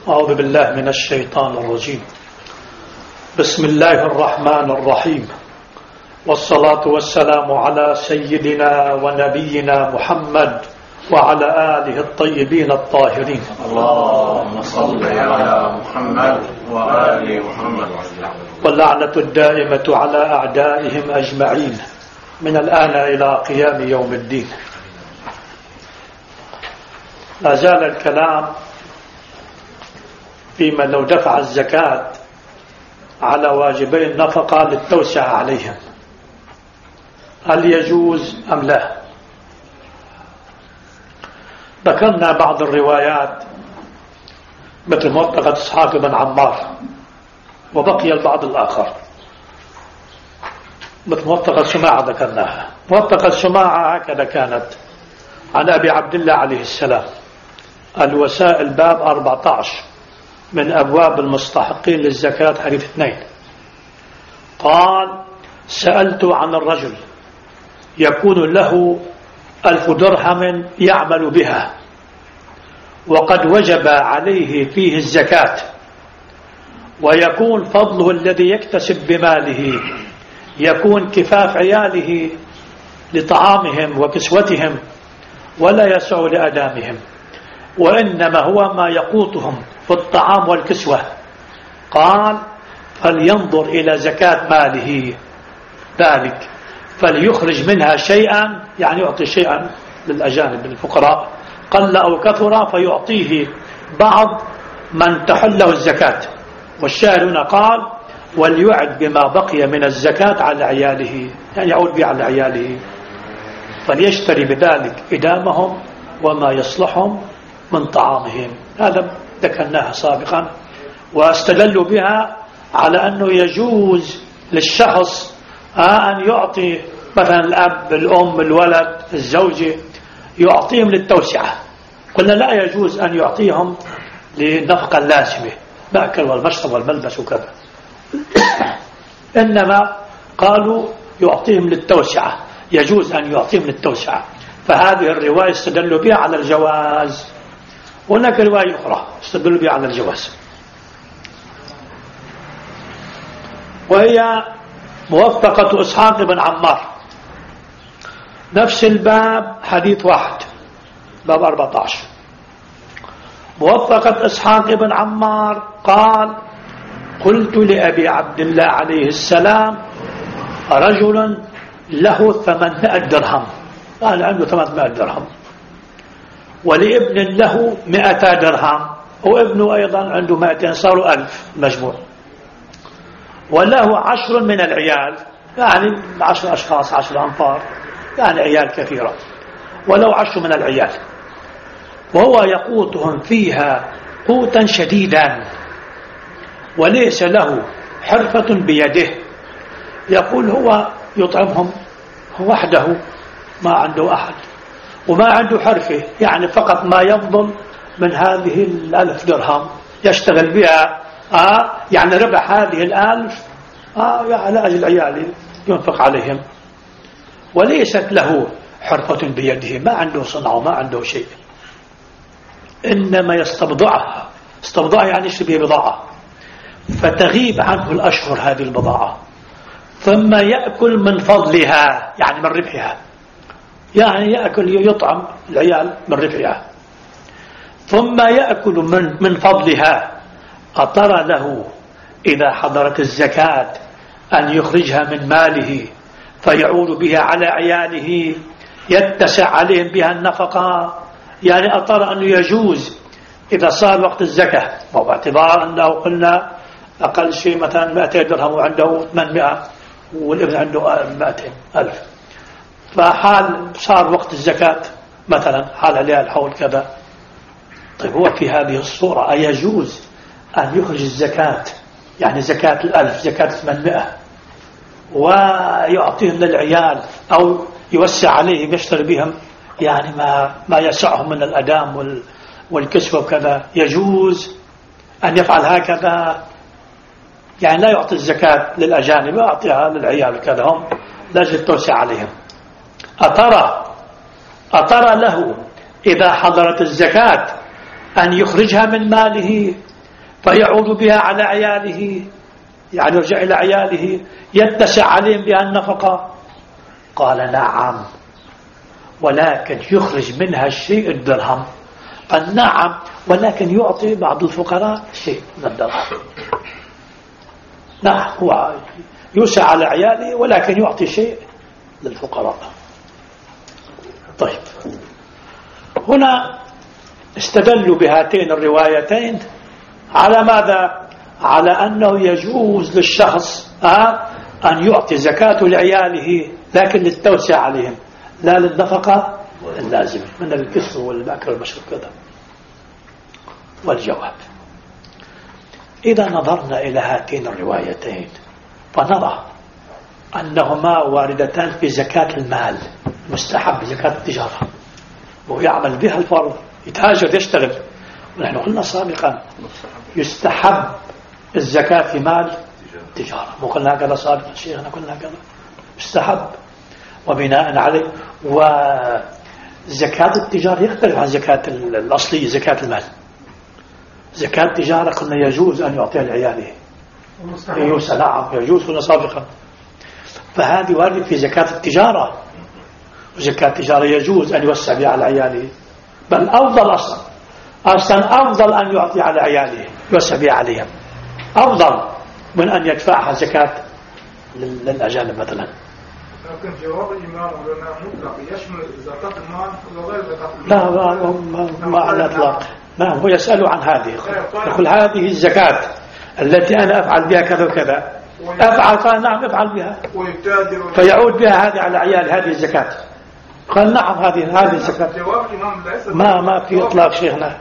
أعوذ بالله من الشيطان الرجيم. بسم الله الرحمن الرحيم، والصلاة والسلام على سيدنا ونبينا محمد وعلى آله الطيبين الطاهرين. اللهم صل على محمد وآل محمد. واللعنة الدائمة على أعدائهم أجمعين من الآن إلى قيام يوم الدين. لا زال الكلام فيما لو دفع الزكاة على واجبي النفقة للتوسعة عليهم، هل يجوز أم لا؟ ذكرنا بعض الروايات مثل موثقة إسحاق بن عمار، وبقي البعض الآخر مثل موثقة سماعة ذكرناها. موثقة سماعة هكذا كانت عن أبي عبد الله عليه السلام، الوسائل باب 14 من أبواب المستحقين للزكاة حديث 2. قال: سألت عن الرجل يكون له 1000 درهم يعمل بها، وقد وجب عليه فيه الزكاة، ويكون فضله الذي يكتسب بماله يكون كفاف عياله لطعامهم وكسوتهم ولا يسع لأدامهم، وإنما هو ما يقوتهم في الطعام والكسوة. قال: فلينظر إلى زكاة ماله ذلك فليخرج منها شيئا، يعني يعطي شيئا للأجانب الفقراء قل أو كثر، فيعطيه بعض من تحله الزكاة. والشاهد هنا قال: وليعد بما بقي من الزكاة على عياله، يعني يعود به على عياله، فليشتري بذلك إدامهم وما يصلحهم من طعامهم. هذا ذكرناها سابقا، واستدلوا بها على أنه يجوز للشخص أن يعطي مثلا الأب، الأم، الولد، الزوجة، يعطيهم للتوسعة. قلنا لا يجوز أن يعطيهم للنفقة اللازمة، مأكل والمشرب والملبس وكذا، إنما قالوا يعطيهم للتوسعة، يجوز أن يعطيهم للتوسعة. فهذه الرواية استدلوا بها على الجواز. هناك رواية أخرى استدلوا بها على الجواز، وهي موثقة إسحاق بن عمار، نفس الباب حديث 1 باب 14. موثقة إسحاق بن عمار قال: قلت لأبي عبد الله عليه السلام: رجل له 800 درهم، قال عنده 800 درهم، ولابن له 200 درهم، وابنه أيضا عنده 200، صاروا 1000 مجموع، وله 10 من العيال، يعني 10 أشخاص، 10 أنفار، يعني عيال كثيرة، ولو 10 من العيال، وهو يقوتهم فيها قوتا شديدا، وليس له حرفة بيده، يقول هو يطعمهم وحده، ما عنده أحد وما عنده حرفة، يعني فقط ما يفضل من هذه 1000 درهم يشتغل بها، يعني ربح هذه 1000 على أجل عياله ينفق عليهم، وليست له حرفة بيده، ما عنده صنعة وما عنده شيء، إنما يستبضعها. استبضاع يعني يشتري بضاعة، فتغيب عنه الأشهر هذه البضاعة، ثم يأكل من فضلها، يعني من ربحها، يعني يأكل يطعم العيال من ربحها، ثم يأكل من فضلها. أطر له إذا حضرت الزكاة أن يخرجها من ماله فيعود بها على عياله يتسع عليهم بها النفقة، يعني أطر أنه يجوز إذا صار وقت الزكاة، باعتبار أنه قلنا أقل شيء مثلا 200 درهم وعنده 800 والابن عنده 200,000، فحال صار وقت الزكاة مثلا حال عليها الحول كذا. طيب هو في هذه الصورة أيجوز أن يخرج الزكاة، يعني زكاة 1000، زكاة 800، ويعطيهم للعيال أو يوسع عليهم يشتري بهم يعني ما يسعهم من الأدام والكسوة وكذا؟ يجوز أن يفعل هكذا، يعني لا يعطي الزكاة للأجانب، يعطيها للعيال وكذا، هم لاجل التوسع عليهم. أترى له إذا حضرت الزكاة أن يخرجها من ماله فيعود بها على عياله، يعني يرجع إلى عياله يتسع عليهم بها النفقة. قال نعم، ولكن يخرج منها الشيء الدرهم. قال نعم، ولكن يعطي بعض الفقراء شيء من الدرهم. نعم، هو يوسع على عياله ولكن يعطي شيء للفقراء. طيب، هنا استدلوا بهاتين الروايتين على ماذا؟ على أنه يجوز للشخص أن يعطي زكاة لعياله، لكن للتوسع عليهم لا للنفقة اللازمة من الكسر والمأكل والمشرب كذا. والجواب: إذا نظرنا إلى هاتين الروايتين فنرى أنهما واردتان في زكاة المال مستحب، زكاة التجارة، ويعمل بها الفرد، يتاجر يشتغل. ونحن قلنا سابقا يستحب الزكاة في مال التجارة، مو قلنا هكذا سابقا شيخنا؟ قلنا هكذا يستحب. وبناء عليه وزكاة التجارة يختلف عن زكاة الأصلية زكاة المال. زكاة التجارة قلنا يجوز أن يعطيها لعياله، يوسع. نعم يجوز، قلنا سابقا. فهذه وارد في زكاة التجارة، وزكاة التجارة يجوز أن يوسع بها على عياله، بل أفضل أصلا أفضل أن يعطي على عياله يوسع بها عليهم، أفضل من أن يدفعها زكاة للأجانب مثلا. لكن جواب الإمام لنا مطلق يشمل زكاة المال وغير زكاة المال. لا، ما على إطلاق. نعم، هو يسأل عن هذه، يقول هذه الزكاة التي أنا أفعل بها كذا وكذا، أفعل؟ قال نعم أفعل بها، فيعود بها هذه على عيال هذه الزكاة. قال نعم هذه الزكاة. جواب الإمام ليس ما في إطلاق شيخنا.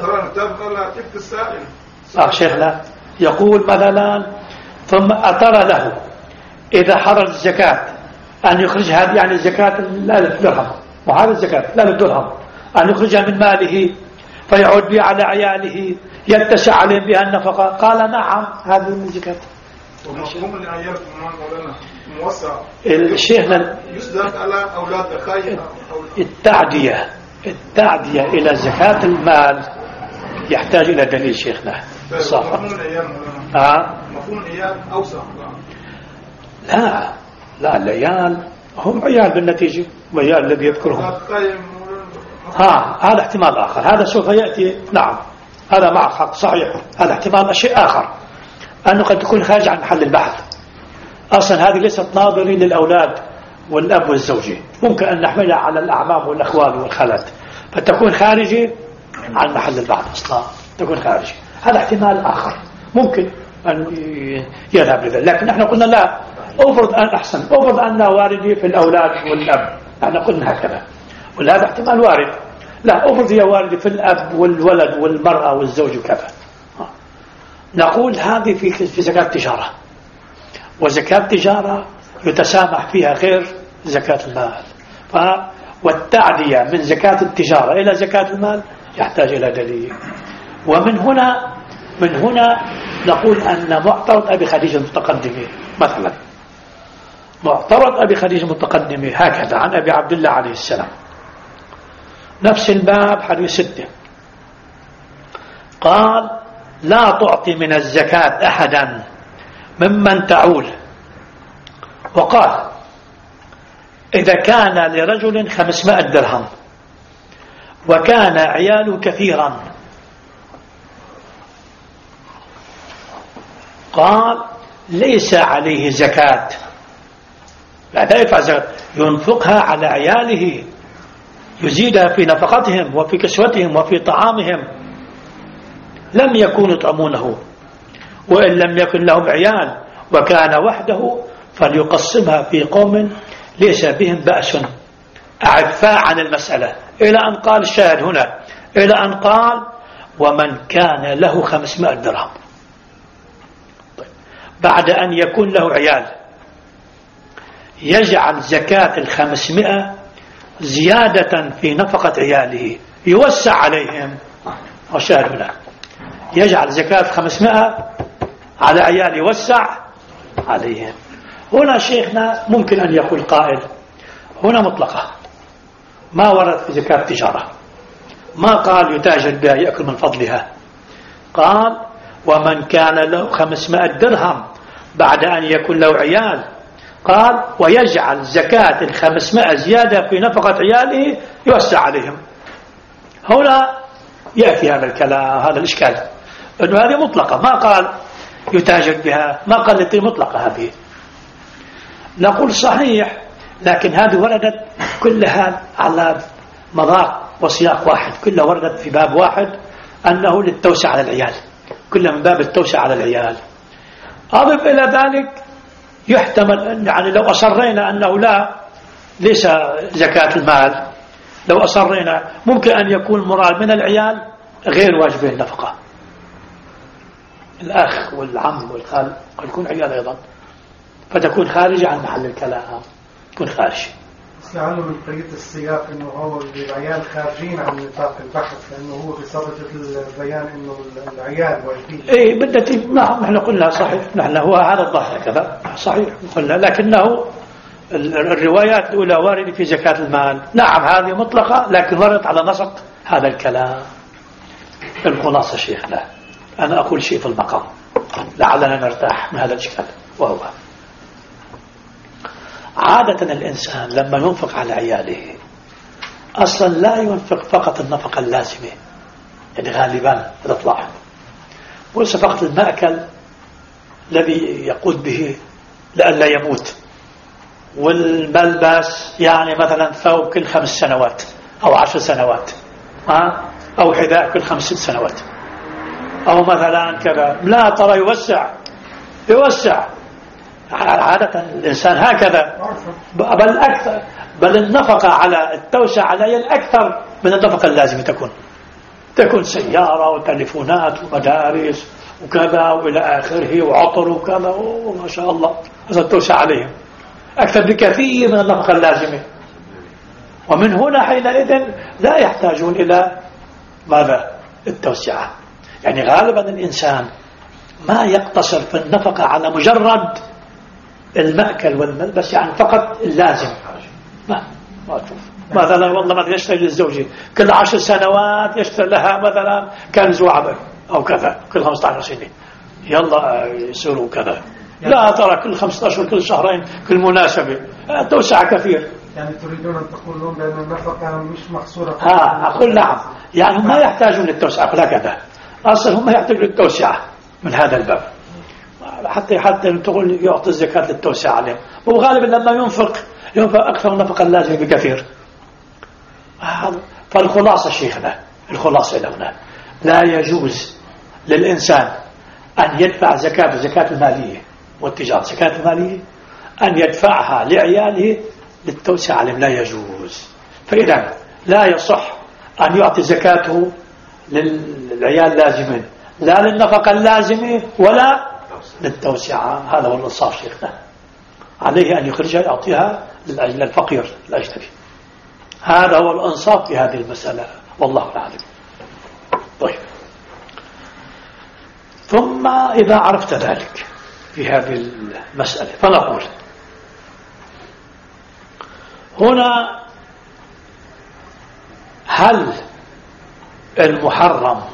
شيخنا يقول مثلا ثم أترى له إذا حرر الزكاة أن يخرج هذه، يعني الزكاة لا للدرهم، وهذا الزكاة لا للدرهم، أن يخرجها من ماله فيعود بها على عياله يتسع عليهم بها النفقة. قال نعم هذه من الزكاة. ومفهوم العيال مولانا موسع شيخنا يصدق على أولاد الخير. التعدية إلى زكاة المال يحتاج إلى دليل شيخنا. مفهوم العيال مولانا مفهوم العيال أوسع. لا العيال هم عيال بالنتيجة، وعيال الذي يذكرهم. هذا احتمال آخر، هذا سوف يأتي. نعم هذا معك حق صحيح، هذا احتمال شيء آخر، أنه قد تكون خارج عن محل البحث. أصلا هذه ليست ناظرة للأولاد والأب والزوجة، ممكن أن نحملها على الأعمام والأخوال والخالات، فتكون خارجة عن محل البحث أصلا، تكون خارجة. هذا احتمال آخر ممكن أن يذهب لذلك، لكن نحن قلنا لا، أفرض أنها واردة في الأولاد والأب، نحن قلنا هكذا، وهذا احتمال وارد. لا، أفرض هي واردة في الأب والولد والمرأة والزوج وكذا، نقول هذه في زكاة التجارة، وزكاة التجارة يتسامح فيها غير زكاة المال. والتعدية من زكاة التجارة إلى زكاة المال يحتاج إلى دليل. ومن هنا نقول أن معترض أبي خديجة المتقدمة مثلا، معترض أبي خديجة المتقدمة هكذا عن أبي عبد الله عليه السلام، نفس الباب حديث 6، قال لا تعطي من الزكاة أحدا ممن تعول. وقال إذا كان لرجل 500 درهم وكان عياله كثيرا، قال ليس عليه زكاة، لا يدفع زكاة، ينفقها على عياله، يزيدها في نفقتهم وفي كسوتهم وفي طعامهم، لم يكونوا يطعمونه، وإن لم يكن لهم عيال وكان وحده فليقسمها في قوم ليس بهم بأس، أعفاء عن المسألة، إلى أن قال الشاهد هنا، إلى أن قال ومن كان له 500 درهم. بعد أن يكون له عيال يجعل زكاة 500 زيادة في نفقة عياله، يوسع عليهم، والشاهد هنا يجعل زكاة 500 على عيال يوسع عليهم. هنا شيخنا ممكن أن يقول قائل هنا مطلقة، ما ورد في زكاة التجارة، ما قال يتاجر بها يأكل من فضلها، قال ومن كان له 500 درهم بعد أن يكون له عيال، قال ويجعل زكاة 500 زيادة في نفقة عياله يوسع عليهم. هنا يأتي هذا الكلام، هذا الإشكال، أنه هذه مطلقة، ما قال يتاجر بها، ما قال لتي مطلقة هذه. نقول صحيح، لكن هذه وردت كلها على مذاق وسياق واحد، كلها وردت في باب واحد، أنه للتوسع على العيال، كلها من باب التوسع على العيال. أضف إلى ذلك يحتمل يعني لو أصرينا أنه ليس زكاة المال، لو أصرينا ممكن أن يكون مراد من العيال غير واجبين النفقة، الأخ والعم والخال قد يكون عيال أيضا، فتكون خارجة عن محل الكلام، تكون خارجة. استعانوا من طريقة السياق انه هو العيال خارجين عن نطاق البحث، لانه هو بصدد البيان انه العيال واجبين. اي بدتي، نعم نحن قلنا صحيح، نحن هو هذا الظاهر كذا صحيح قلنا، لكنه الروايات الأولى واردة في زكاة المال، نعم هذه مطلقة، لكن وردت على نسق هذا الكلام. الخلاصة شيخنا، أنا أقول شيء في المقام لعلنا نرتاح من هذا الإشكال، وهو عادة الإنسان لما ينفق على عياله أصلا لا ينفق فقط النفقة اللازمة، يعني غالبا تطلع وليس فقط المأكل الذي يقود به لئلا يموت، والملبس يعني مثلا ثوب كل 5 سنوات أو 10 سنوات، أو حذاء كل 5 سنوات، أو مثلا كذا، لا ترى يوسع. عادة الإنسان هكذا، بل أكثر، بل النفقة على التوسع على الأكثر من النفقة اللازمة تكون سيارة وتليفونات ومدارس وكذا وإلى آخره وعطر وكذا، وما شاء الله هذا التوسع عليهم أكثر بكثير من النفقة اللازمة. ومن هنا حينئذ لا يحتاجون إلى ماذا؟ التوسعة. يعني غالبا الإنسان ما يقتصر في النفقة على مجرد المأكل والملبس، يعني فقط اللازم، ما تشوف مثلا والله مثلا يشتري للزوجة كل 10 سنوات يشتري لها مثلا كنز وعبر أو كذا، كل 15 سنة يلا يصيروا كذا، لا ترى كل 15 كل شهرين كل مناسبة، توسع كثير. يعني تريدون أن تقولون بأن النفقة مش مقصورة؟ أقول نعم، يعني هم ما يحتاجون للتوسعة هكذا، أصلا هم يحتاجون للتوسعة من هذا الباب، حتى تقول يعطي الزكاة للتوسعة عليهم، وغالبا لما ينفق أكثر من النفقة اللازمة بكثير. فالخلاصة شيخنا، الخلاصة لنا لا يجوز للإنسان أن يدفع زكاة المالية والتجارة، زكاة المالية أن يدفعها لعياله للتوسعة عليهم، لا يجوز. فإذا لا يصح أن يعطي زكاته للعيال لازمين، لا للنفقة اللازمة ولا للتوسعة. هذا هو الإنصاف شيخنا، عليه أن يخرجها يعطيها للفقير الأجنبي، هذا هو الإنصاف في هذه المسألة، والله أعلم. طيب، ثم إذا عرفت ذلك في هذه المسألة فنقول هنا هل المحرم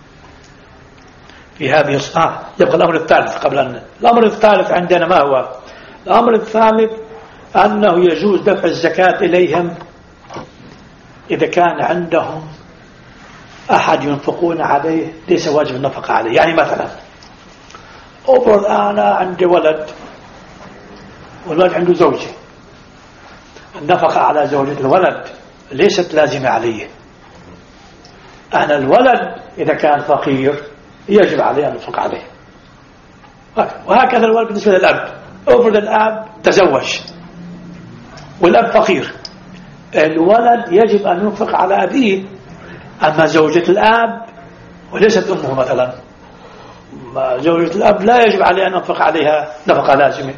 في هذه يبقى الأمر الثالث قبل أن الأمر الثالث عندنا ما هو؟ الأمر الثالث أنه يجوز دفع الزكاة إليهم إذا كان عندهم أحد ينفقون عليه ليس واجب النفقة عليه. يعني مثلا أفرض أنا عندي ولد والولد عنده زوجة، النفقة على زوجة الولد ليست لازمة عليه، أنا الولد إذا كان فقير يجب عليه أن ينفق عليه، وهكذا الولد بالنسبة للأب. أفرض الأب تزوج والأب فقير، الولد يجب أن ينفق على أبيه، أما زوجة الأب وليست أمه مثلا، زوجة الأب لا يجب عليه أن ينفق عليها نفقة لازمة.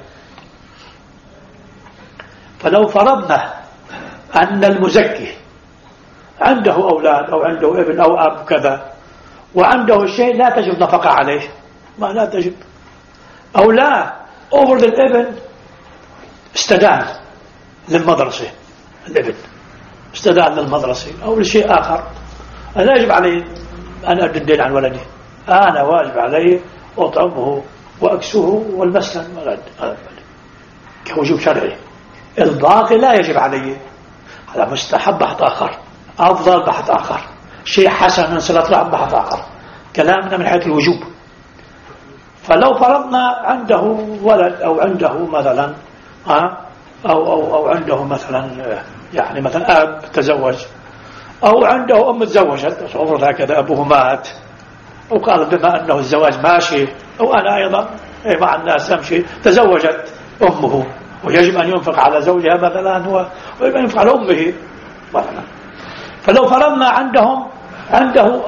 فلو فرضنا أن المزكي عنده أولاد أو عنده ابن أو أب كذا وعنده شيء لا تجب نفقة عليه، ما لا تجب، أو لا أفرض الابن استدان للمدرسة، الابن استدان للمدرسة أو لشيء آخر، لا يجب عليه أن أدي الدين عن ولدي، أنا واجب علي أطعمه وأكسوه والمسكن هذا كوجوب شرعي. الباقي لا يجب علي، هذا مستحب بحث آخر، أفضل بحث آخر، شيء حسن من صلة الرحم بحث آخر، كلامنا من حيث الوجوب. فلو فرضنا عنده ولد أو عنده مثلا أو عنده مثلا يعني مثلا أب تزوج أو عنده أم تزوجت، أفرض هكذا أبوه مات وقال بما أنه الزواج ماشي أو أنا أيضا مع الناس أمشي، تزوجت أمه ويجب أن ينفق على زوجها مثلا ويجب أن ينفق على أمه مثلا. فلو فرضنا عنده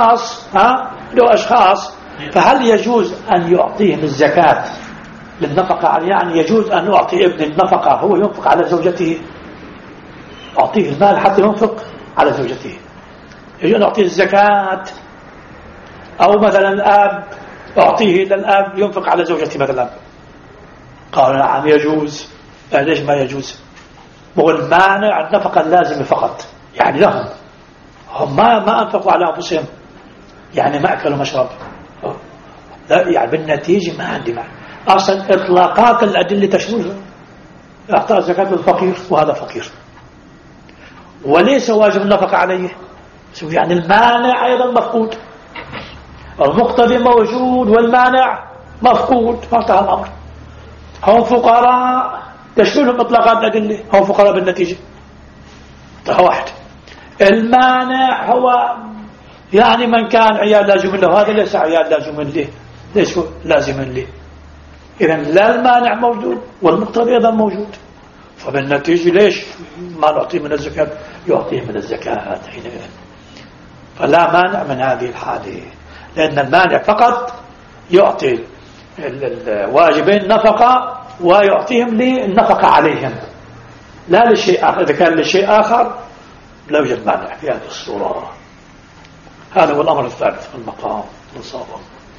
أشخاص فهل يجوز أن يعطيهم الزكاة للنفقة؟ يعني يجوز أن يعطي ابن النفقة هو ينفق على زوجته، أعطيه المال حتى ينفق على زوجته، يجوز أن أعطيه الزكاة؟ أو مثلا الأب أعطيه للأب ينفق على زوجته مثلا؟ قالوا نعم يجوز. ليش ما يجوز؟ هو المانع النفقة اللازمة فقط، يعني لهم هم ما أنفقوا على أنفسهم، يعني ما أكلوا مشرب، لا يعني بالنتيجة ما عندي معنى. أصلا إطلاقات الأدلة تشملها إعطاء زكاة الفقير وهذا فقير وليس واجب النفقة عليه، يعني المانع أيضا مفقود، المقتضي موجود والمانع مفقود، فانتهى الأمر. هم فقراء تشملهم إطلاقات الأدلة، هم فقراء بالنتيجة. واحد المانع هو يعني من كان عيال لازم له، هذا ليس عيال لازم له، ليس لازم له. إذن لا المانع موجود والمقتضي أيضا موجود، فبالنتيجة ليش ما نعطيه من الزكاة؟ يعطيه من الزكاة حينئذ. فلا مانع من هذه الحالة، لأن المانع فقط يعطي الواجبين نفقة ويعطيهم للنفقة عليهم لا لشيء آخر. إذا كان لشيء آخر لا يوجد مانع في هذه الصورة. هذا هو الأمر الثالث في المقام نصابه.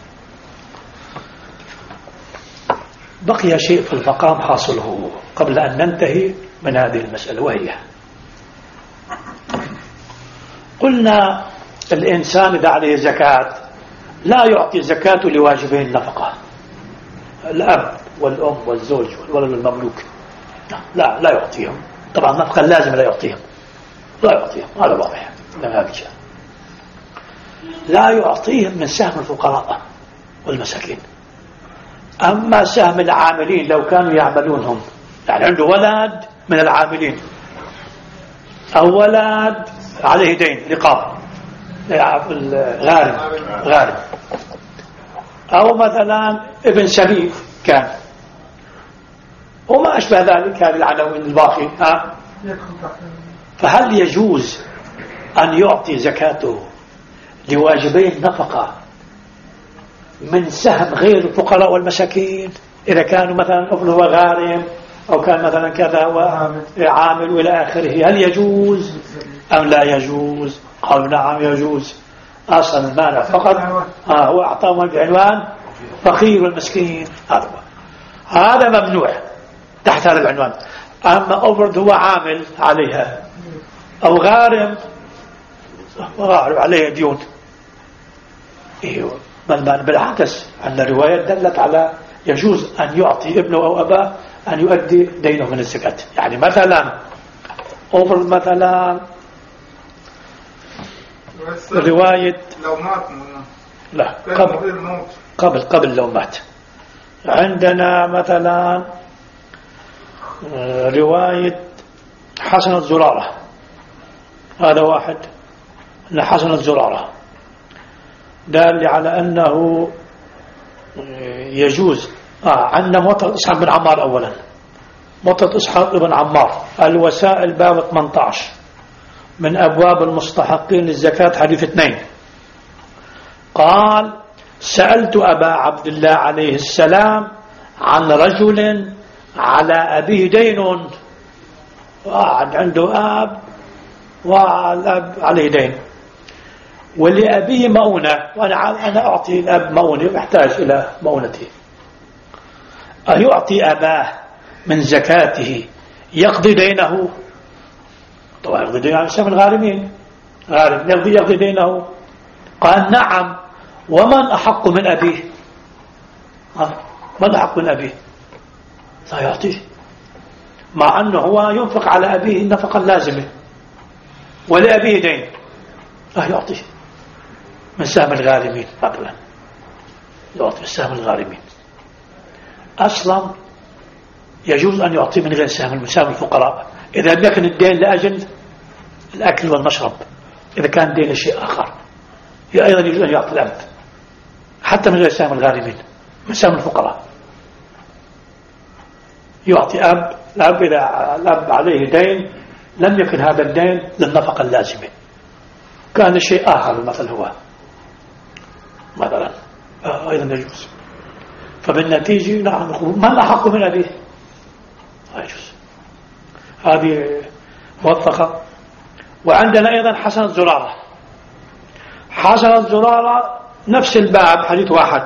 بقي شيء في المقام حاصله قبل أن ننتهي من هذه المسألة، وهي قلنا الإنسان إذا عليه زكاة لا يعطي زكاة لواجبين النفقة، الأب والأم والزوج والولد المملوك، لا يعطيهم. طبعا النفقة اللازمة لا يعطيهم، هذا واضح. لا يعطيهم من سهم الفقراء والمساكين. أما سهم العاملين لو كانوا يعملونهم، يعني عنده ولد من العاملين أو ولد عليه دين رقاب غارم أو مثلا ابن سبيل كان وما أشبه ذلك، هذه العناوين الباقي، فهل يجوز أن يعطي زكاته لواجبين نفقة من سهم غير الفقراء والمساكين إذا كانوا مثلا هو غارم أو كان مثلا كذا وعامل وإلى آخره؟ هل يجوز أم لا يجوز؟ قالوا نعم يجوز. أصلا المانع فقط هو أعطاهم بعنوان فقير والمسكين، هذا ممنوع تحت هذا العنوان. أما أفرض هو عامل عليها أو غارم عليه ديون، بل بالعكس أن الرواية دلت على يجوز أن يعطي ابنه أو أباه أن يؤدي دينه من الزكاة. يعني مثلا أفرض مثلا رواية لو مات لا قبل لو مات. عندنا مثلا رواية حسن الزرارة، هذا واحد حسن الزرارة دال على أنه يجوز. عندنا موطأ إسحاق بن عمار أولا، موطأ إسحاق بن عمار الوسائل باب 18 من أبواب المستحقين للزكاة حديث 2. قال سألت أبا عبد الله عليه السلام عن رجل على أبيه دين، عنده أب والأب عليه دين ولأبيه مؤونة، وأنا أعطي الأب مؤونة يحتاج إلى مؤونته، أيعطي أباه من زكاته يقضي دينه؟ طبعا يقضي دينه عن سهم الغارمين، غارم يقضي دينه. قال نعم ومن أحق من أبيه؟ من أحق من أبيه؟ لا يعطيه، مع أنه هو ينفق على أبيه النفقة اللازمة ولأبيه دين، لا يعطيه من سهم الغارمين مثلا، يعطي من سهم الغارمين. أصلا يجوز أن يعطي من غير سهم الفقراء إذا لم يكن الدين لأجل الأكل والمشرب، إذا كان دين لشيء آخر أيضا يجوز أن يعطي الأب حتى من غير سهم الغارمين، من سهم الفقراء يعطي الأب إذا الأب عليه دين لم يكن هذا الدين للنفقة اللازمة، كان شيء آخر مثل هو مثلا أيضا يجوز. فبالنتيجة نحن نقول من أحق من أبيه؟ لا يجوز. هذه موثقة. وعندنا أيضا حسن الزرارة. حسن الزرارة نفس الباب، حديث واحد.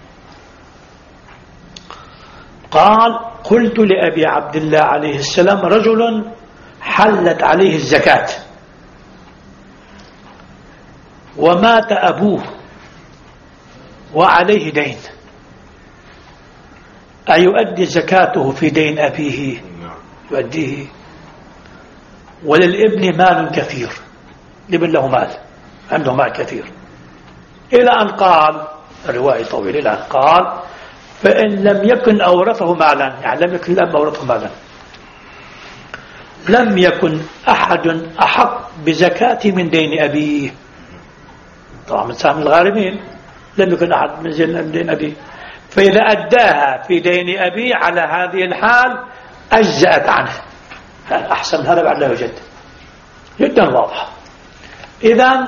قال: قلت لأبي عبد الله عليه السلام: رجل حلت عليه الزكاة ومات أبوه وعليه دين، أيؤدي زكاته في دين أبيه؟ يؤديه. وللابن مال كثير، الابن له مال، عنده مال كثير، إلى أن قال، الرواية طويلة، إلى أن قال: فإن لم يكن أورثه مالا، يعني لم يكن الأب أورثه مالا، لم يكن أحد أحق بزكاة من دين أبيه. طبعا من سهم الغارمين، لم يكن أحد من دين أبيه، فإذا أداها في دين أبيه على هذه الحال أجزأت عنه. أحسن هذا بعد لا يوجد، جدا واضح. إذن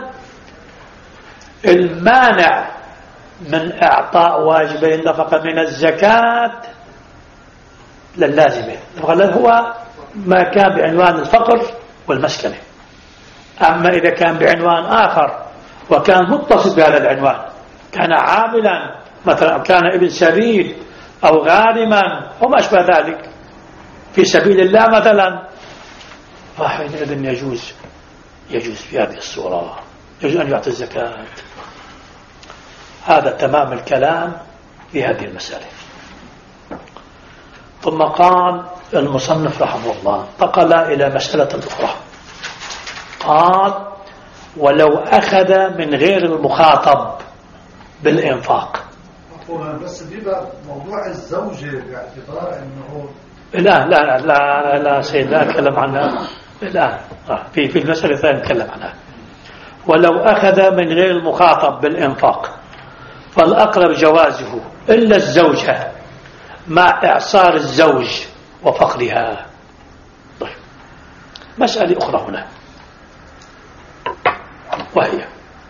المانع من إعطاء واجبي النفقة من الزكاة للازمة، هو ما كان بعنوان الفقر والمسكنة. أما إذا كان بعنوان آخر وكان متصل بهذا العنوان، كان عاملا مثلا، كان ابن سبيل أو غارما أو ما أشبه ذلك في سبيل الله مثلا، فحينئذ يجوز في هذه الصورة، يجوز أن يعطي الزكاة. هذا تمام الكلام في هذه المسألة. ثم قال المصنف رحمه الله، انتقل إلى مسألة أخرى. قال: ولو أخذ من غير المخاطب بالإنفاق. بس بيبقى موضوع الزوجة باعتبار أنه لا سيد، لا أتكلم عنها الآن، في المسألة الثانية نتكلم عنها. ولو أخذ من غير المخاطب بالإنفاق فالأقرب جوازه إلا الزوجة مع إعصار الزوج وفقرها. طيب، مسألة أخرى هنا، وهي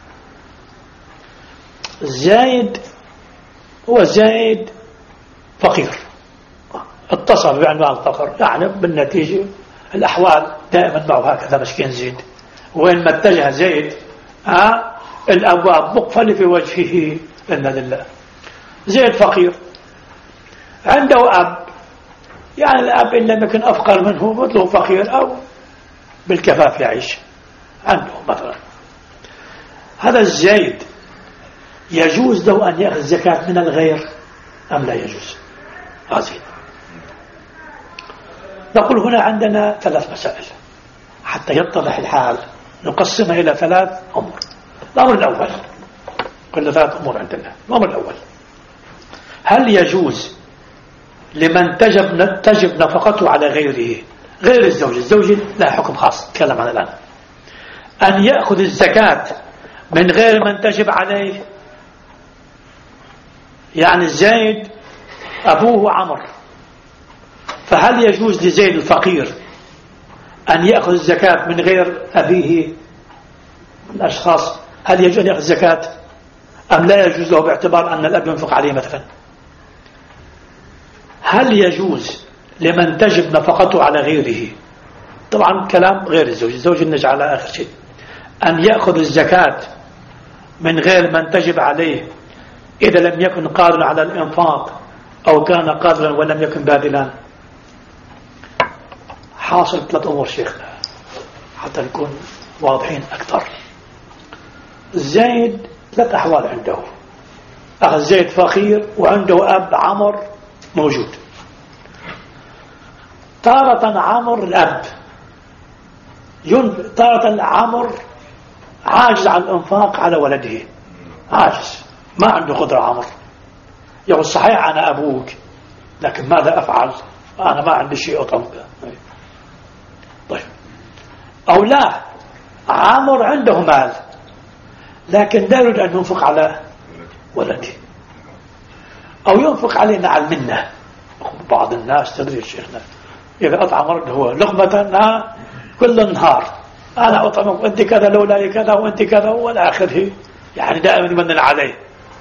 زايد فقير، اتصل بعنوان الفقر، يعني بالنتيجة الأحوال دائما معه هكذا مسكين زيد، وين ما اتجه زيد الأبواب مقفلة في وجهه، إنا لله. زيد فقير، عنده أب، يعني الأب إن لم يكن أفقر منه مثله فقير أو بالكفاف يعيش عنده مثلا. هذا الزيد يجوز له أن يأخذ زكاة من الغير أم لا يجوز؟ عظيم. نقول هنا عندنا 3 مسائل حتى يتضح الحال، نقسمها إلى 3 أمور. الأمر الأول، كل 3 أمور عندنا. الأمر الأول: هل يجوز لمن تجب نفقته على غيره، غير الزوج لا حكم خاص نتكلم عنه الآن، أن يأخذ الزكاة من غير من تجب عليه؟ يعني زيد أبوه عمر، فهل يجوز لزيد الفقير أن يأخذ الزكاة من غير أبيه من الأشخاص؟ هل يجوز أن يأخذ الزكاة أم لا يجوز له باعتبار أن الأب ينفق عليه مثلا؟ هل يجوز لمن تجب نفقته على غيره، طبعا كلام غير الزوج نجعل على آخر شيء، أن يأخذ الزكاة من غير من تجب عليه إذا لم يكن قادرا على الإنفاق أو كان قادرا ولم يكن باذلا؟ حاصل 3 أمور شيخنا حتى نكون واضحين أكثر. زيد 3 أحوال عنده. أخ زيد فقير وعنده أب عمر موجود. تارة عمر الأب تارة عمر عاجز عن الإنفاق على ولده، عاجز، ما عنده قدرة عمر، يقول صحيح أنا أبوك لكن ماذا أفعل، أنا ما عندي شيء أطلب. طيب، أو لا، عمر عنده مال لكن لا يريد أن ينفق على ولده، أو ينفق عليه مع المنة. بعض الناس تدري شيخنا إذا أطعم هو لقمة كل النهار، أنا أطعمك وأنت كذا لولا كذا وأنت كذا والى آخره، يعني دائما يمنن عليه.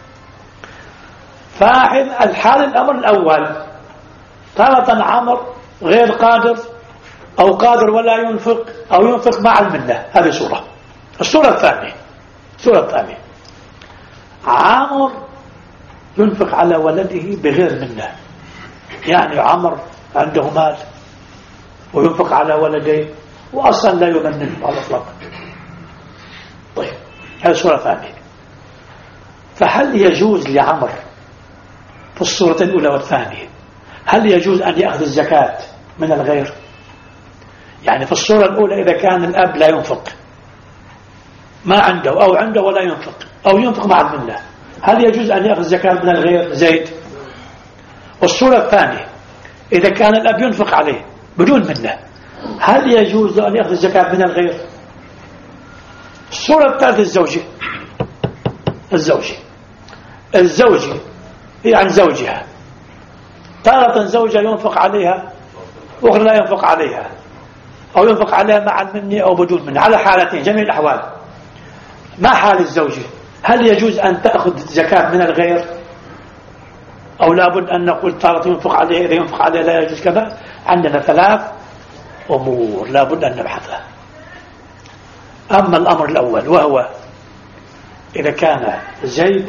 فاحل الحال الأمر الأول، تارة عمر غير قادر أو قادر ولا ينفق أو ينفق مع المنة. هذه صورة. الصورة الثانية عمر ينفق على ولده بغير منة، يعني عمر عنده مال وينفق على ولديه وأصلا لا يمنن على الإطلاق. طيب، هذه صورة ثانية. فهل يجوز لعمر في الصورة الأولى والثانية، هل يجوز أن يأخذ الزكاة من الغير؟ يعني في الصورة الأولى إذا كان الأب لا ينفق، ما عنده أو عنده ولا ينفق أو ينفق مع المنة، هل يجوز أن يأخذ الزكاة من الغير زيد؟ والصورة الثانية إذا كان الأب ينفق عليه بدون منة، هل يجوز أن يأخذ الزكاة من الغير؟ الصورة الثالثة الزوجة هي عن زوجها، تارة زوجها ينفق عليها وأخرى لا ينفق عليها، أو ينفق عليها مع المنة أو بدون منة، على حالتين جميع الأحوال. ما حال الزوجة؟ هل يجوز أن تأخذ زكاة من الغير أو لابد أن نقول تارة ينفق عليها، إذا ينفق عليها لا يجوز كذا؟ عندنا 3 أمور لابد أن نبحثها. أما الأمر الأول وهو إذا كان زيد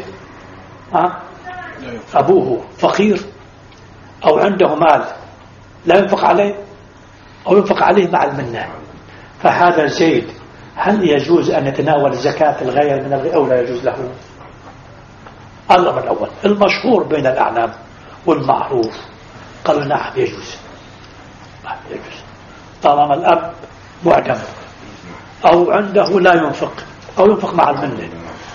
أبوه فقير أو عنده مال لا ينفق عليه أو ينفق عليه مع المنة، فهذا زيد هل يجوز أن يتناول زكاة الغير من الغير أو لا يجوز له؟ الأمر الأول المشهور بين الأعلام والمعروف قالوا نعم يجوز، طالما الأب معدم أو عنده لا ينفق أو ينفق مع المنة.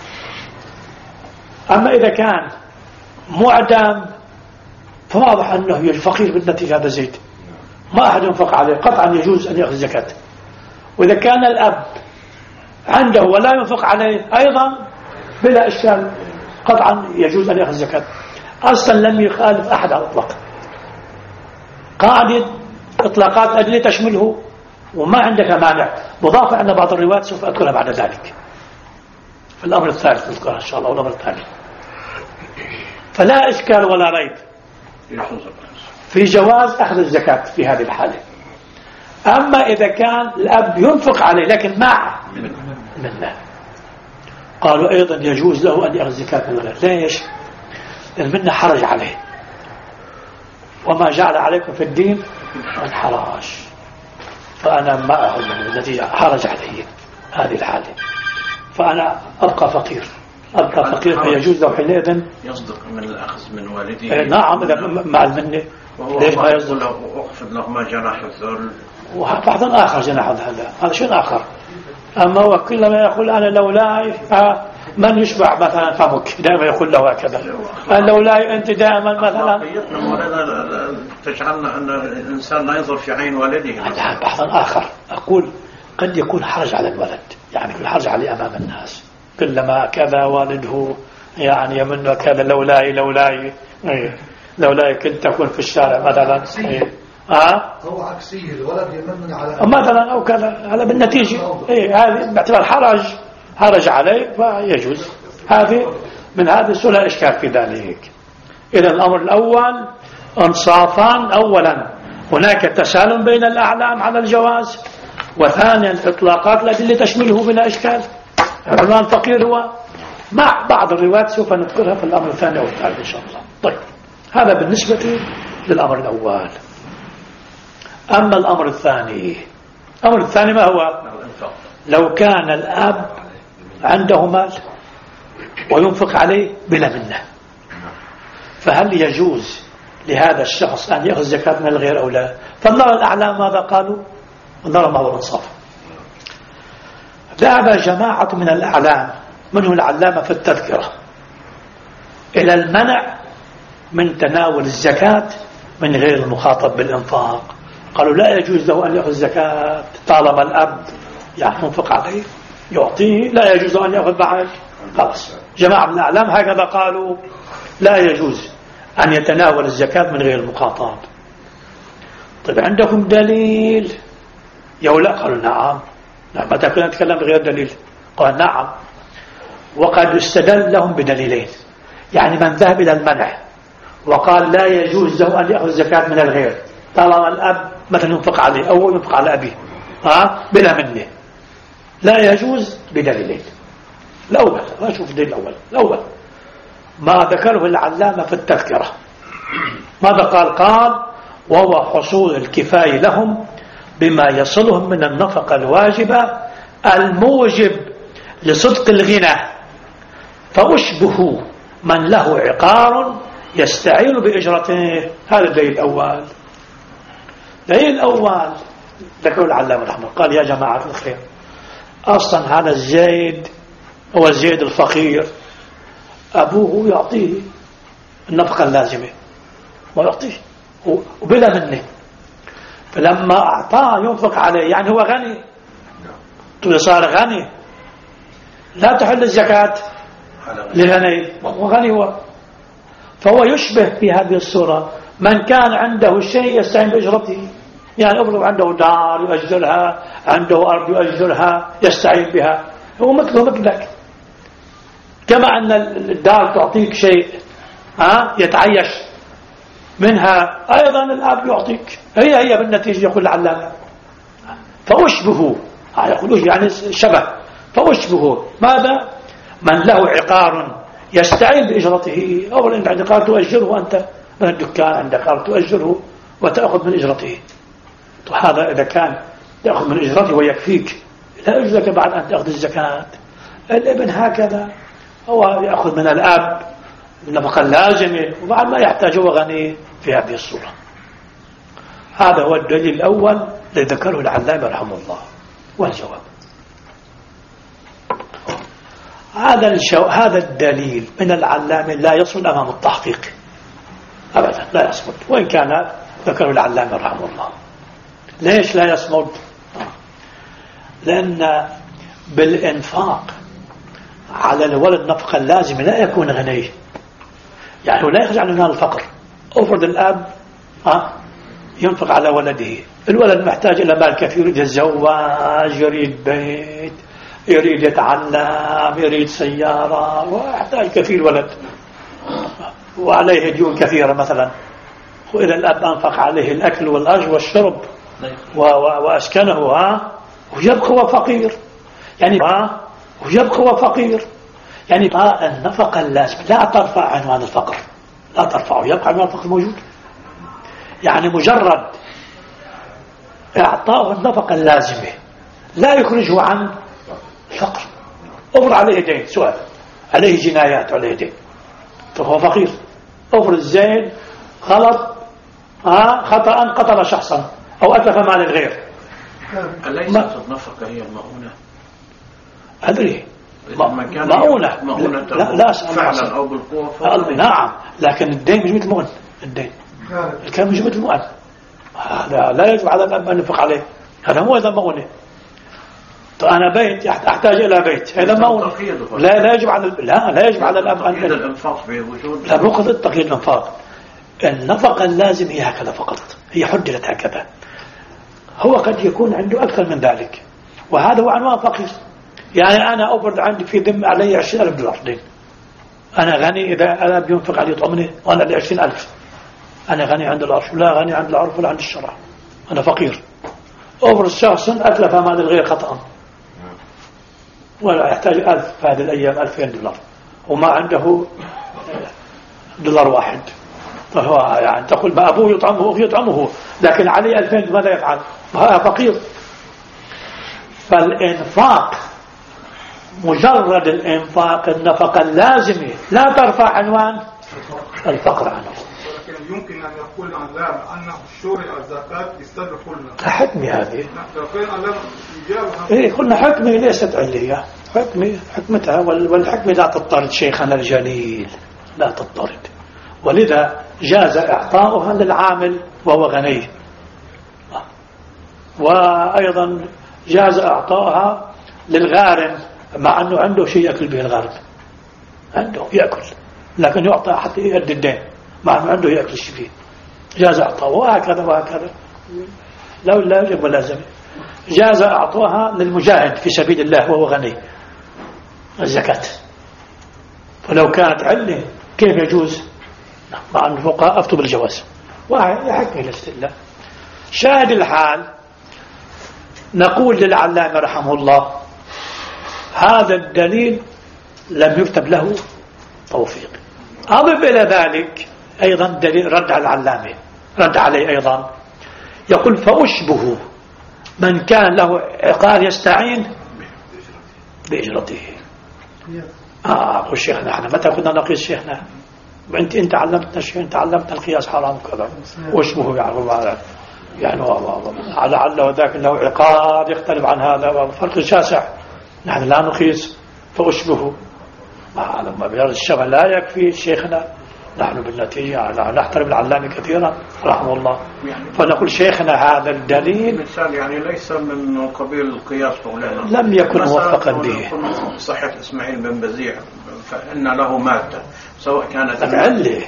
أما إذا كان معدم فواضح أنه فقير بالنتيجة، هذا زيد ما أحد ينفق عليه، قطعا يجوز أن يأخذ زكاة. وإذا كان الأب عنده ولا ينفق عليه أيضا بلا إشكال، قطعا يجوز أن يأخذ زكاة، أصلا لم يخالف أحد على الإطلاق. قاعدة إطلاقات أدلة تشمله وما عندك مانع، مضافة أن بعض الروايات سوف أذكرها بعد ذلك في الأمر الثالث نذكرها إن شاء الله، والأمر الثاني. فلا إشكال ولا ريب في جواز أخذ الزكاة في هذه الحالة. أما إذا كان الأب ينفق عليه لكن مع منه، قالوا أيضا يجوز له أن يأخذ الزكاة من الغير. ليش؟ المنة حرج عليه، وما جعل عليكم في الدين من حرج، فأنا ما أخذ من النتيجة حرج علي هذه الحالة، فأنا أبقى فقير فيجوز له حينئذ يصدق من الأخذ من والده. نعم إذا مع المنة. ليش ما يصدق؟ أخفض لهما جناح الذل، وبعض آخر جناح هذا شيء آخر. أما وكلما يقول أنا لولاي من يشبع مثلا فمك، دائما يقول له هكذا، لولاي أنت دائما مثلا. تجعلنا أن الإنسان لا ينظر في عين والده. بحث آخر أقول قد يكون حرج على الولد، يعني يكون حرج عليه أمام الناس، كلما كذا والده يعني يمن كذا لولاي كنت أكون في الشارع مثلا. هو عكسي، الولد يمن على مثلا أو كذا، هذا بالنتيجة هذه باعتبار حرج عليه فيجوز. هذه من هذه السنة إشكال في ذلك. إذا الأمر الأول انصافان، أولا هناك تسالم بين الأعلام على الجواز، وثانيا إطلاقات الأدلة تشمله بلا إشكال. العنوان فقير هو مع بعض الروايات سوف نذكرها في الأمر الثاني أو الثالث إن شاء الله. طيب، هذا بالنسبة للأمر الأول. أما الأمر الثاني ما هو؟ لو كان الأب عنده مال وينفق عليه بلا منة، فهل يجوز لهذا الشخص أن يأخذ زكاة من الغير أو لا؟ فنرى الأعلام ماذا قالوا ونرى ما هو الإنصاف. ذهب جماعة من الأعلام منه العلامة في التذكرة إلى المنع من تناول الزكاة من غير المخاطب بالإنفاق. قالوا لا يجوز له أن يأخذ زكاة طالما الأب ينفق عليه يعطيه، لا يجوز أن يأخذ بعد. خلاص جماعة من الأعلام هكذا قالوا لا يجوز أن يتناول الزكاة من غير المخاطب. طيب عندكم دليل يا لا؟ قالوا نعم. متى كنا نتكلم بغير دليل؟ قال نعم. وقد استدل لهم بدليلين. يعني من ذهب إلى المنع وقال لا يجوز له أن يأخذ زكاة من الغير طالما الأب مثلا ينفق عليه أو ينفق على أبيه بلا منه، لا يجوز بدليلين. الأول ما أشوف الدليل الأول ما ذكره العلامة في التذكرة. ماذا قال وهو حصول الكفاية لهم بما يصلهم من النفقة الواجبة الموجب لصدق الغنى، فأشبهوا من له عقار يستعين بإجرته. هذا الدليل الأول. الدليل الأول ذكره العلامة رحمه قال يا جماعة الخير، أصلا هذا الزيد هو الزيد الفقير، أبوه يعطيه النفقة اللازمة ويعطيه وبلا منه، فلما أعطاه ينفق عليه يعني هو غني، صار غني لا تحل الزكاة لغني وغني هو. فهو يشبه في هذه الصورة من كان عنده شيء يستعين بإجرته، يعني أفرض عنده دار يؤجرها، عنده أرض يؤجرها يستعين بها، هو مثله مثلك. كما أن الدار تعطيك شيء يتعيش منها، أيضا الأب يعطيك، هي بالنتيجة يقول العلامة فأشبهوا، يقولون يعني شبه، فأشبهوا ماذا؟ من له عقار يستعين بإجرته. أولا أنت عندك قال تؤجره، أنت من الدكان عندك قال تؤجره وتأخذ من إجرته. هذا إذا كان تأخذ من إجرته ويكفيك لا يجوز لك بعد أن تأخذ الزكاة. الابن هكذا هو يأخذ من الأب النفقة اللازمة وبعد ما يحتاج هو غني في هذه الصورة. هذا هو الدليل الأول الذي ذكره العلامة رحمه الله. والجواب هذا الدليل من العلامة لا يصل أمام التحقيق أبدا، لا يصمد، وإن كان ذكره العلامة رحمه الله. ليش لا يصمد؟ لأن بالإنفاق على الولد نفقة لازمة لا يكون غني، يعني لا يخرج عنه الفقر. أفرض الأب ينفق على ولده، الولد محتاج إلى مال كثير، يريد الزواج، يريد بيت، يريد يتعلم، يريد سيارة، ويحتاج كثير ولد وعليه ديون كثيرة مثلا. وإذا الأب أنفق عليه الأكل والأجر والشرب وأسكنه ويبقى هو فقير، يعني ويبقى هو فقير، يعني النفقة اللازمة لا ترفع عنوان الفقر، لا ترفعه، يبقى عنوان الفقر موجود. يعني مجرد إعطاء النفقة اللازمة لا يخرجه عن الفقر. أفرض عليه دين، سؤال عليه جنايات عليه دين، فهو فقير. أفرض زين غلط خطأ قتل شخصا أو أتلف مال الغير، أليست النفقة هي المؤونة؟ أدري مؤونة لا فعلا أو بالقوة نعم، لكن الدين مش مثل المؤن، الدين كان مش مثل المؤن، هذا لا يجب على الأب أن ينفق عليه، هذا مو إذا مؤونة. أنا بيت أحتاج إلى بيت، هذا مؤونة، لا يجب على لا يجب على الأب أن الإنفاق بوجود، لا مو قضية تقييد الإنفاق. النفقة اللازم هي هكذا فقط، هي حددت هكذا. هو قد يكون عنده أكثر من ذلك، وهذا هو عنوان فقير. يعني أنا أفرض عندي في ذمة علي $20,000 دين، أنا غني إذا أنا بينفق علي يطعمني وأنا لي 20,000، أنا غني عند العرف لا غني عند العرف ولا عند الشرع، أنا فقير. أفرض شخص أتلف مال الغير خطأ ولا يحتاج 1000 في هذه الأيام $2,000 وما عنده دولار واحد، فهو يعني تقول ما أبوه يطعمه لكن عليه 2000 ماذا يفعل؟ هذا فقير. فالإنفاق مجرد الإنفاق النفقة اللازمة لا ترفع عنوان الفقر عنه. ولكن يمكن أن يقول العلام أنه شرع الزكاة يستدر قلنا حكمي هذه. لو كان العلام يجاوبها. إيه قلنا حكمي ليست علية، حكمتها والحكمة لا تضطرد شيخنا الجليل، لا تضطرد، ولذا جاز إعطاؤها للعامل وهو غني، وأيضا جاز إعطاؤها للغارم مع أنه عنده شيء يأكل به الغارم، عنده يأكل لكن يعطى حتى يؤدي الدين مع أنه عنده يأكل شيء فيه، جاز إعطاؤه وهكذا وهكذا، لا يجب ولا لازم. جاز إعطاؤها للمجاهد في سبيل الله وهو غني الزكاة، فلو كانت علة كيف يجوز؟ مع أن الفقهاء أفتوا بالجواز، ويحكم الاستدلال. شاهد الحال نقول للعلامة رحمه الله هذا الدليل لم يكتب له توفيق. أضف إلى ذلك أيضا دليل رد على العلامة، رد عليه أيضا يقول فأشبه من كان له عقار يستعين بإجرته. أقول شيخنا احنا متى كنا نقيس شيخنا؟ انت علمتنا شيء، انت علمتنا القياس حرام كذا واشبه يعني لعله ذاك انه عقار يختلف عن هذا فرق شاسع، نحن لا نقيس فاشبه لما بيرد الشبه لا يكفي شيخنا، نحن بالنتيجة نحترم العلامة كثيرا رحمه الله، فنقول شيخنا هذا الدليل مثال يعني ليس من قبيل القياس مولانا، لم يكن موفقا به. صحة إسماعيل بن بزيع فإن له مادة سواء كانت علة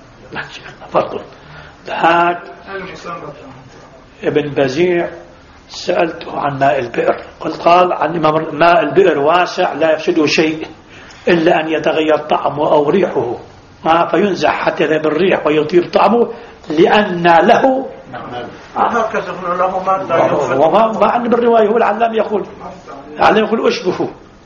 فرق. هاك ابن بزيع سألته عن ماء البئر، قال عن ماء البئر واسع لا يفسده شيء إلا أن يتغير طعمه أو ريحه فينزع حتى يذهب الريح ويطير طعمه لأن له هكذا له مادة. وما عندنا بالرواية هو العلام يقول أشبهه،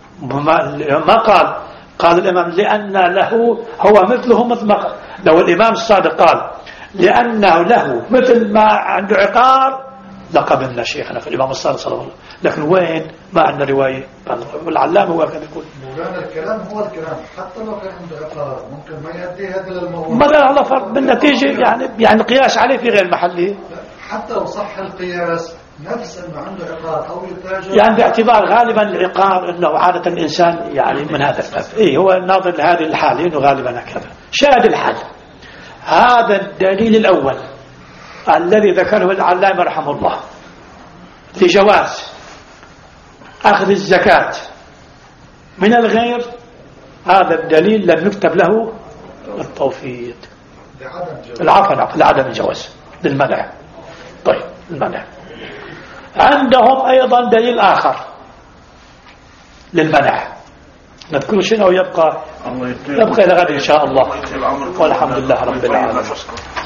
ما قال الإمام لأن له هو مثله مثل ما لو الإمام الصادق قال لأنه له مثل ما عنده عقار لقبلنا شيخنا في الإمام الصادق صلى الله عليه وسلم، لكن وين ما عندنا رواية. والعلام هو كذا يقول مولانا الكلام هو الكلام حتى لو كان عنده عقار ممكن ما يؤدي هذا للموضوع، ما له فرق بالنتيجة، يعني القياس عليه في غير محله. حتى لو صح القياس نفس انه عنده عقار او يتاجر، يعني باعتبار غالبا العقار انه عادة الانسان يعني من هذا الباب هو ناظر لهذه الحالة انه غالبا هكذا. شاهد الحال هذا الدليل الاول الذي ذكره العلامة رحمه الله لجواز اخذ الزكاة من الغير، هذا الدليل لم يكتب له التوفيق لعدم الجواز للمنع. طيب المنع عندهم أيضا دليل آخر للمنع نذكر شنو يبقى إلى غد إن شاء الله، والحمد لله رب العالمين.